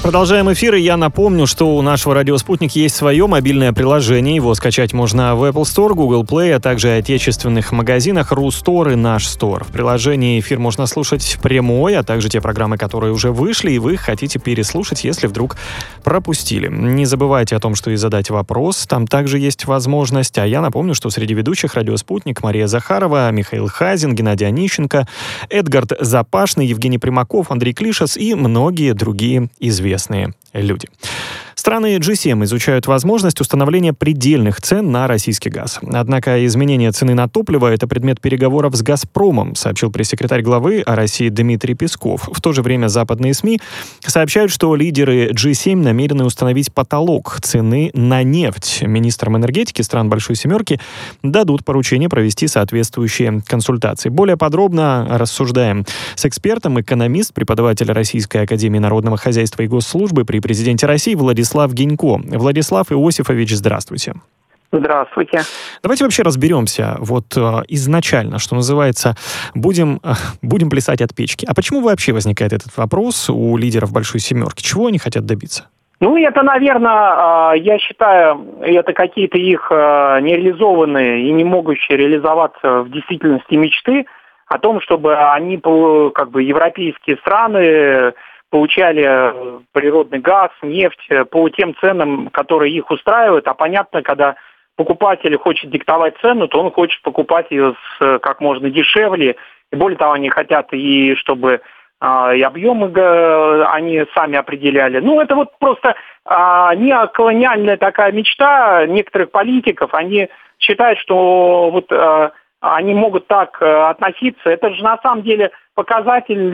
Продолжаем эфир, и я напомню, что у нашего «Радио Спутник» есть свое мобильное приложение. Его скачать можно в Apple Store, Google Play, а также отечественных магазинах Рустор и Наш Стор. В приложении эфир можно слушать прямой, а также те программы, которые уже вышли, и вы хотите переслушать, если вдруг пропустили. Не забывайте о том, что и задать вопрос, там также есть возможность. А я напомню, что среди ведущих «Радио Спутник» Мария Захарова, Михаил Хазин, Геннадий Онищенко, Эдгард Запашный, Евгений Примаков, Андрей Клишес и многие другие известные люди. Страны G7 изучают возможность установления предельных цен на российский газ. Однако изменение цены на топливо – это предмет переговоров с «Газпромом», сообщил пресс-секретарь главы России Дмитрий Песков. В то же время западные СМИ сообщают, что лидеры G7 намерены установить потолок цены на нефть. Министрам энергетики стран Большой Семерки дадут поручение провести соответствующие консультации. Более подробно рассуждаем с экспертом, экономист, преподаватель Российской академии народного хозяйства и госслужбы при президенте России Владислав Гинько. Владислав Иосифович, здравствуйте. Здравствуйте. Давайте вообще разберемся изначально, что называется, будем плясать от печки. А почему вообще возникает этот вопрос у лидеров Большой Семерки? Чего они хотят добиться? Это, наверное, я считаю, это какие-то их нереализованные и не могущие реализоваться в действительности мечты о том, чтобы они, европейские страны, получали природный газ, нефть по тем ценам, которые их устраивают. А понятно, когда покупатель хочет диктовать цену, то он хочет покупать ее как можно дешевле. И более того, они хотят и чтобы и объемы они сами определяли. Это просто неоколониальная такая мечта некоторых политиков. Они считают, что они могут так относиться. Это же на самом деле показатель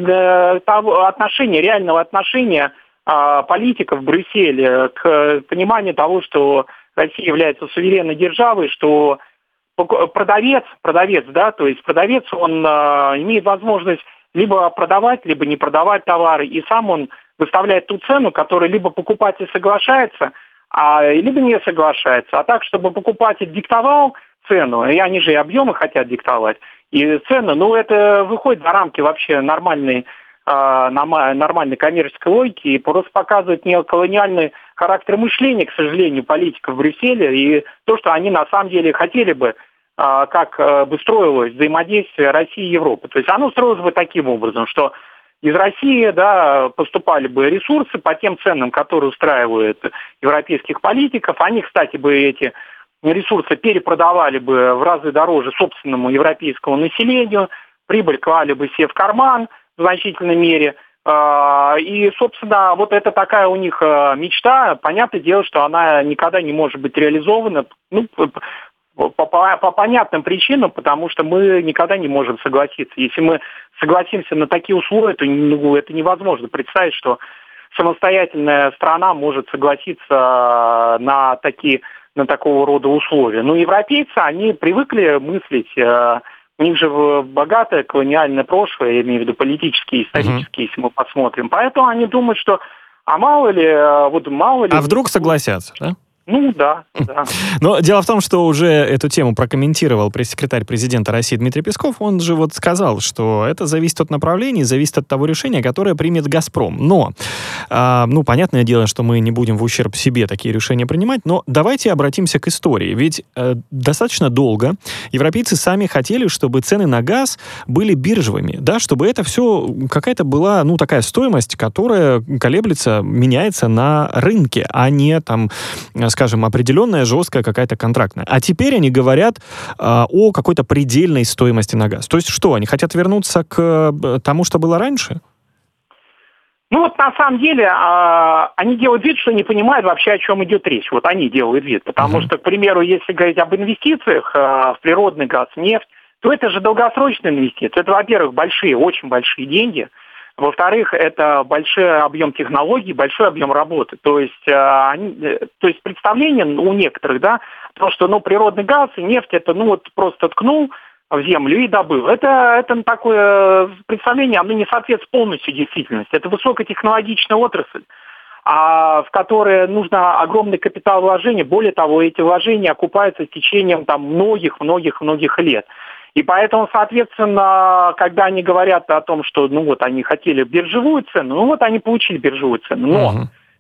реального отношения политиков в Брюсселе к пониманию того, что Россия является суверенной державой, что продавец, он имеет возможность либо продавать, либо не продавать товары, и сам он выставляет ту цену, которой либо покупатель соглашается, либо не соглашается. А так, чтобы покупатель диктовал цену, и они же и объемы хотят диктовать, и цены, это выходит за рамки вообще нормальной коммерческой логики и просто показывает неоколониальный характер мышления, к сожалению, политиков в Брюсселе, и то, что они на самом деле хотели бы, как бы строилось взаимодействие России и Европы. То есть оно строилось бы таким образом, что из России поступали бы ресурсы по тем ценам, которые устраивают европейских политиков. Они, кстати, бы эти ресурсы перепродавали бы в разы дороже собственному европейскому населению, прибыль клали бы себе в карман в значительной мере. И, собственно, это такая у них мечта. Понятное дело, что она никогда не может быть реализована по понятным причинам, потому что мы никогда не можем согласиться. Если мы согласимся на такие условия, то это невозможно представить, что самостоятельная страна может согласиться на такого рода условия. Европейцы, они привыкли мыслить, у них же богатое колониальное прошлое, я имею в виду политические, исторические, если мы посмотрим. Поэтому они думают, что мало ли... А вдруг согласятся, да? Да. Но дело в том, что уже эту тему прокомментировал пресс-секретарь президента России Дмитрий Песков. Он же сказал, что это зависит от направлений, зависит от того решения, которое примет «Газпром». Но, понятное дело, что мы не будем в ущерб себе такие решения принимать, но давайте обратимся к истории. Ведь достаточно долго европейцы сами хотели, чтобы цены на газ были биржевыми, да, чтобы это все какая-то была, такая стоимость, которая колеблется, меняется на рынке, а не скажем, определенная, жесткая какая-то контрактная. А теперь они говорят о какой-то предельной стоимости на газ. То есть что, они хотят вернуться к тому, что было раньше? На самом деле, они делают вид, что не понимают вообще, о чем идет речь. Они делают вид. Потому что, к примеру, если говорить об инвестициях в природный газ, нефть, то это же долгосрочные инвестиции. Это, во-первых, очень большие деньги. Во-вторых, это большой объем технологий, большой объем работы. То есть представление у некоторых, то, что природный газ и нефть, это просто ткнул в землю и добыл. Это такое представление, оно не соответствует полностью действительности. Это высокотехнологичная отрасль, в которой нужно огромный капитал вложения. Более того, эти вложения окупаются с течением многих лет. И поэтому, соответственно, когда они говорят о том, что они хотели биржевую цену, они получили биржевую цену. Но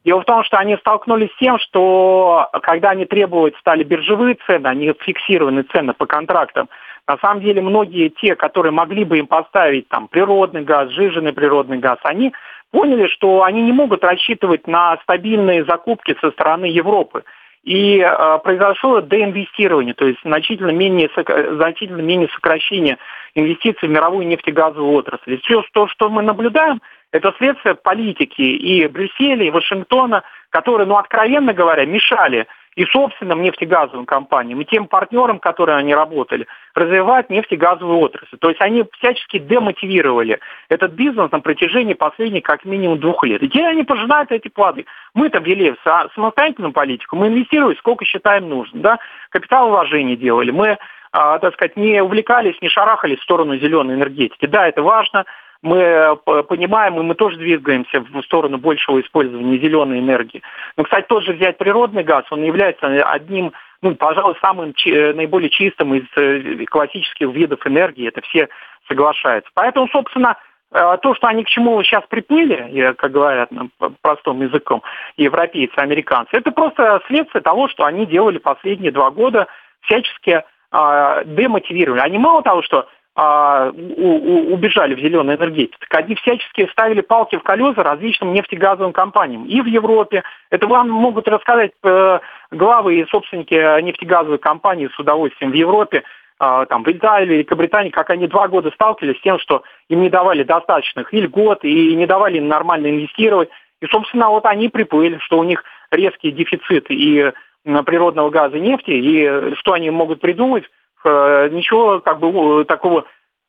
Дело в том, что они столкнулись с тем, что когда они требовать стали биржевые цены, они фиксированные цены по контрактам, на самом деле многие те, которые могли бы им поставить там природный газ, сжиженный природный газ, они поняли, что они не могут рассчитывать на стабильные закупки со стороны Европы. И произошло деинвестирование, то есть значительно менее сокращение инвестиций в мировую нефтегазовую отрасль. И все то, что мы наблюдаем, это следствие политики и Брюсселя, и Вашингтона, которые, откровенно говоря, мешали и собственным нефтегазовым компаниям, и тем партнерам, которые они работали, развивать нефтегазовую отрасль. То есть они всячески демотивировали этот бизнес на протяжении последних как минимум 2 лет. И теперь они пожинают эти плоды. Мы-то вели самостоятельную политику, мы инвестировали сколько считаем нужным, да, капиталовложения делали, мы, не увлекались, не шарахались в сторону зеленой энергетики. Да, это важно. Мы понимаем, и мы тоже двигаемся в сторону большего использования зеленой энергии. Но, кстати, тоже взять природный газ, он является одним, пожалуй, самым наиболее чистым из классических видов энергии. Это все соглашаются. Поэтому, собственно, то, что они к чему сейчас приплыли, как говорят простым языком европейцы, американцы, это просто следствие того, что они делали последние 2 года, всячески демотивировали. Они мало того, что убежали в зеленую энергетику, так они всячески ставили палки в колеса различным нефтегазовым компаниям. И в Европе, это вам могут рассказать главы и собственники нефтегазовой компании с удовольствием в Европе, в Италии, Великобритании, как они 2 года сталкивались с тем, что им не давали достаточных и льгот, и не давали им нормально инвестировать. И, собственно, они приплыли, что у них резкий дефицит и природного газа, и нефти, и что они могут придумать, ничего такого,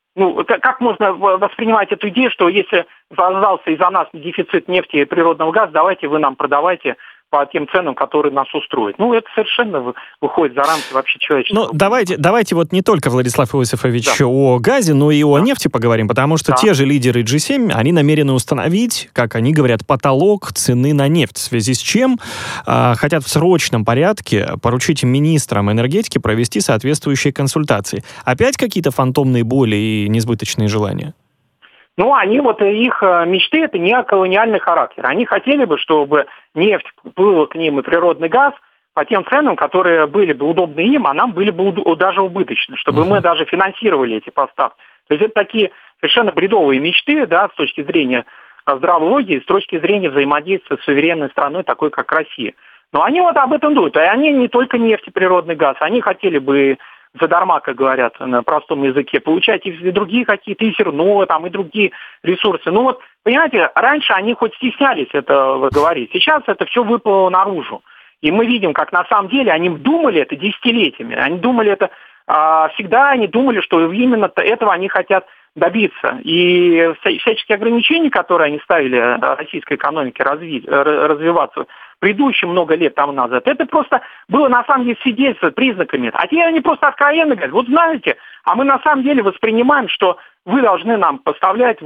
как можно воспринимать эту идею, что если создался из-за нас дефицит нефти и природного газа, давайте вы нам продавайте по тем ценам, которые нас устроят. Это совершенно выходит за рамки вообще человеческого. Давайте не только, Владислав Иосифович, о газе, но и о нефти поговорим, потому что те же лидеры G7, они намерены установить, как они говорят, потолок цены на нефть, в связи с чем хотят в срочном порядке поручить министрам энергетики провести соответствующие консультации. Опять какие-то фантомные боли и несбыточные желания? Они их мечты, это неоколониальный характер. Они хотели бы, чтобы нефть плыла к ним и природный газ по тем ценам, которые были бы удобны им, а нам были бы даже убыточны, чтобы мы даже финансировали эти поставки. То есть это такие совершенно бредовые мечты, да, с точки зрения здравой логики, с точки зрения взаимодействия с суверенной страной, такой как Россия. Но они об этом думают. И они не только нефть и природный газ, они хотели бы задарма, как говорят на простом языке, получать и другие какие-то, и зерно, и другие ресурсы. Понимаете, раньше они хоть стеснялись это говорить, сейчас это все выплыло наружу. И мы видим, как на самом деле они думали это десятилетиями, они думали это всегда, они думали, что именно этого они хотят добиться. И всяческие ограничения, которые они ставили российской экономике развиваться предыдущие много лет тому назад, это просто было на самом деле свидетельство признаками. А теперь они просто откровенно говорят, знаете, а мы на самом деле воспринимаем, что вы должны нам поставлять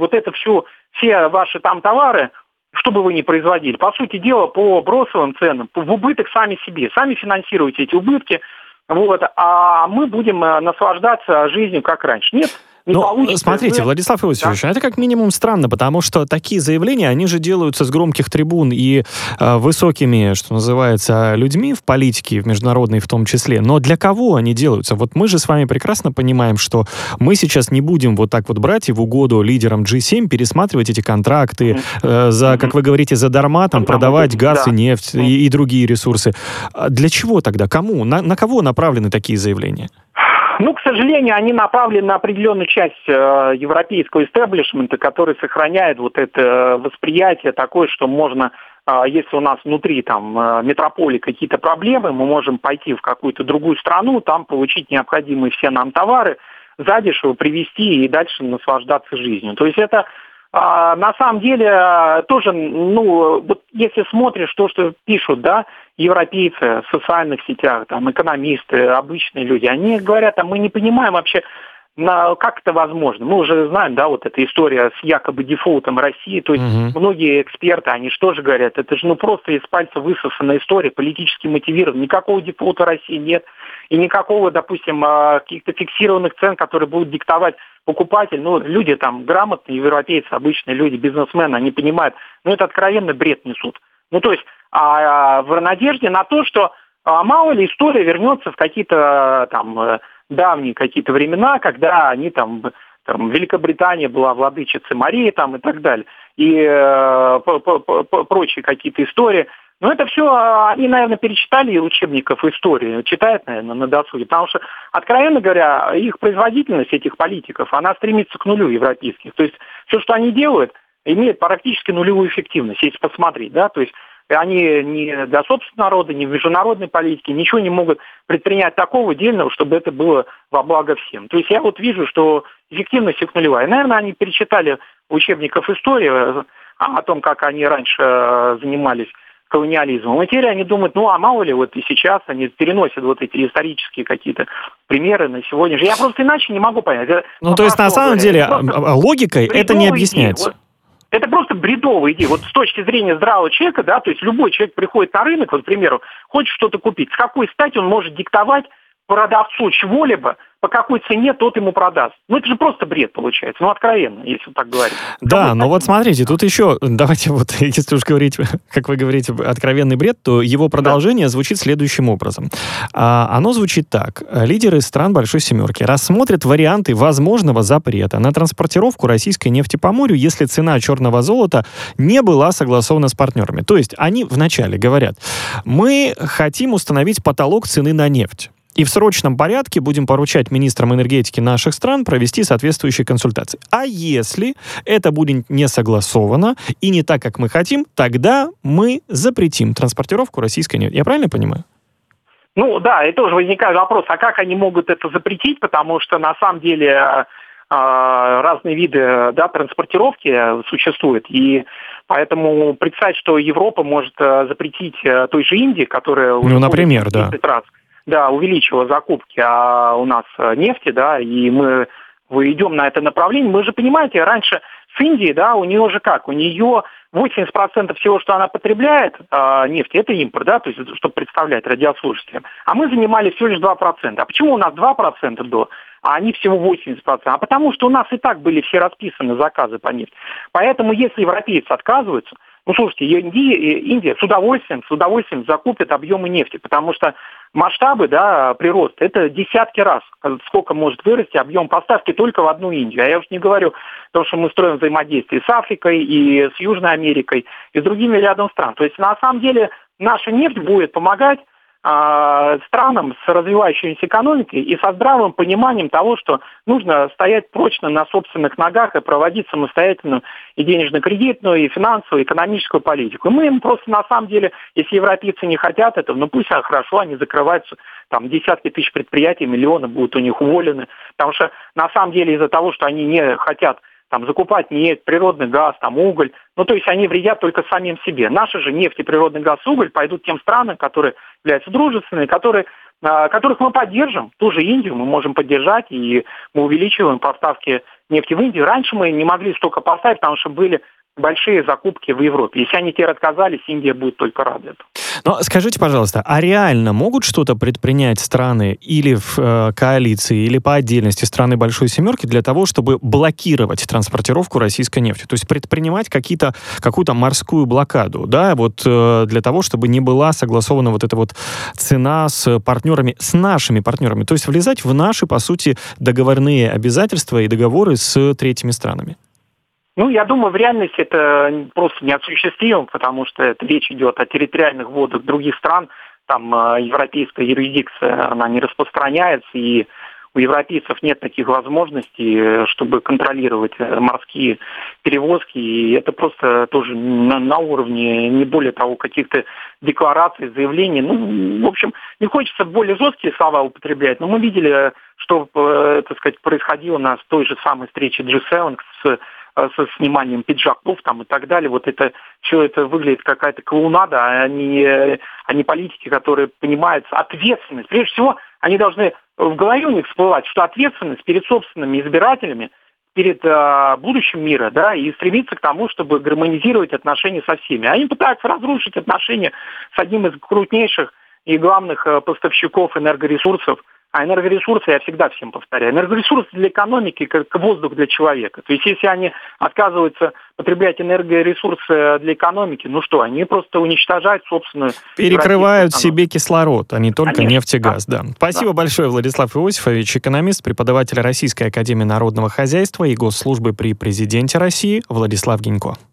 все ваши товары, что бы вы ни производили. По сути дела, по бросовым ценам, в убыток сами себе. Сами финансируете эти убытки, а мы будем наслаждаться жизнью как раньше. Нет. Смотрите, Владислав Иосифович, это как минимум странно, потому что такие заявления, они же делаются с громких трибун и высокими, что называется, людьми в политике, в международной в том числе. Но для кого они делаются? Мы же с вами прекрасно понимаем, что мы сейчас не будем брать и в угоду лидерам G7 пересматривать эти контракты, как вы говорите, задарма продавать газ и нефть и другие ресурсы. Для чего тогда? Кому? На кого направлены такие заявления? К сожалению, они направлены на определенную часть европейского истеблишмента, который сохраняет это восприятие такое, что можно, если у нас внутри метрополии какие-то проблемы, мы можем пойти в какую-то другую страну, там получить необходимые все нам товары, задешево привезти и дальше наслаждаться жизнью. То есть это на самом деле тоже, если смотришь то, что пишут, европейцы в социальных сетях, экономисты, обычные люди, они говорят, мы не понимаем вообще, как это возможно. Мы уже знаем, эта история с якобы дефолтом России, то есть многие эксперты, они что же говорят, это же просто из пальца высосанная история, политически мотивирована, никакого дефолта России нет, и никакого, допустим, каких-то фиксированных цен, которые будут диктовать покупатель, люди грамотные, европейцы, обычные люди, бизнесмены, они понимают, это откровенно бред несут. То есть в надежде на то, что мало ли история вернется в какие-то там давние какие-то времена, когда они там Великобритания была владычицей Марии там и так далее, и прочие какие-то истории. Но это все они, наверное, перечитали из учебников истории, читают, наверное, на досуге, потому что, откровенно говоря, их производительность, этих политиков, она стремится к нулю европейских. То есть все, что они делают, имеет практически нулевую эффективность, если посмотреть, да, то есть они ни для собственного народа, ни в международной политике ничего не могут предпринять такого дельного, чтобы это было во благо всем. То есть я вот вижу, что эффективность их нулевая. Наверное, они перечитали учебников истории о том, как они раньше занимались колониализмом. И теперь они думают, а мало ли, вот и сейчас они переносят вот эти исторические какие-то примеры на сегодня же. Я просто иначе не могу понять. То есть на самом деле логикой это не объясняется. Это просто бредовая идея. Вот с точки зрения здравого человека, да, то есть любой человек приходит на рынок, вот, к примеру, хочет что-то купить. С какой стати он может диктовать продавцу чего-либо, по какой цене тот ему продаст? Это же просто бред получается. Откровенно, если так говорить. Да, но вот смотрите, тут еще, давайте вот, если уж говорить, как вы говорите, откровенный бред, то его продолжение звучит следующим образом. Оно звучит так. Лидеры стран Большой Семерки рассмотрят варианты возможного запрета на транспортировку российской нефти по морю, если цена черного золота не была согласована с партнерами. То есть они вначале говорят, мы хотим установить потолок цены на нефть. И в срочном порядке будем поручать министрам энергетики наших стран провести соответствующие консультации. А если это будет не согласовано и не так, как мы хотим, тогда мы запретим транспортировку российской нефти. Я правильно понимаю? Да, и тоже возникает вопрос, а как они могут это запретить, потому что на самом деле разные виды транспортировки существуют, и поэтому представить, что Европа может запретить той же Индии, которая уже например, 10 раз увеличила закупки у нас нефти, и мы идем на это направление. Мы же, понимаете, раньше с Индией, у нее же как? У нее 80% всего, что она потребляет, нефти, это импорт, то есть, чтобы представлять радиослушателям. А мы занимали всего лишь 2%. А почему у нас 2% было, а они всего 80%? А потому что у нас и так были все расписаны заказы по нефти. Поэтому, если европейцы отказываются, слушайте, Индия с удовольствием закупит объемы нефти, потому что масштабы, прироста, это десятки раз, сколько может вырасти объем поставки только в одну Индию. А я уж не говорю, потому что мы строим взаимодействие с Африкой и с Южной Америкой, и с другими рядом стран. То есть, на самом деле, наша нефть будет помогать странам с развивающейся экономикой и со здравым пониманием того, что нужно стоять прочно на собственных ногах и проводить самостоятельную и денежно-кредитную, и финансовую, и экономическую политику. И мы им просто, на самом деле, если европейцы не хотят этого, пусть хорошо, они закрываются, десятки тысяч предприятий, миллионы будут у них уволены, потому что, на самом деле, из-за того, что они не хотят закупать нефть, природный газ, уголь. То есть они вредят только самим себе. Наши же нефть и природный газ, уголь пойдут тем странам, которые являются дружественными, которых мы поддержим. Ту же Индию мы можем поддержать, и мы увеличиваем поставки нефти в Индию. Раньше мы не могли столько поставить, потому что были большие закупки в Европе. Если они теперь отказались, Индия будет только рада этому. Но скажите, пожалуйста, а реально могут что-то предпринять страны или в коалиции, или по отдельности страны Большой Семерки для того, чтобы блокировать транспортировку российской нефти? То есть предпринимать какую-то морскую блокаду, для того, чтобы не была согласована вот эта вот цена с партнерами, с нашими партнерами. То есть влезать в наши, по сути, договорные обязательства и договоры с третьими странами. Я думаю, в реальности это просто неосуществимо, потому что речь идет о территориальных водах других стран, европейская юрисдикция, она не распространяется, и у европейцев нет таких возможностей, чтобы контролировать морские перевозки, и это просто тоже на уровне, не более того, каких-то деклараций, заявлений. В общем, не хочется более жесткие слова употреблять, но мы видели, что, происходило на той же самой встрече G7 со сниманием пиджаков и так далее. Все это выглядит какая-то клоунада, а не политики, которые понимают ответственность. Прежде всего, они должны в голове у них всплывать, что ответственность перед собственными избирателями, перед будущим мира, и стремиться к тому, чтобы гармонизировать отношения со всеми. Они пытаются разрушить отношения с одним из крупнейших и главных поставщиков энергоресурсов А энергоресурсы, я всегда всем повторяю, энергоресурсы для экономики, как воздух для человека. То есть если они отказываются потреблять энергоресурсы для экономики, ну что, они просто уничтожают собственную... Перекрывают себе кислород, а не только Конечно, нефть и газ. Да. Спасибо большое, Владислав Иосифович, экономист, преподаватель Российской академии народного хозяйства и госслужбы при президенте России Владислав Гинько.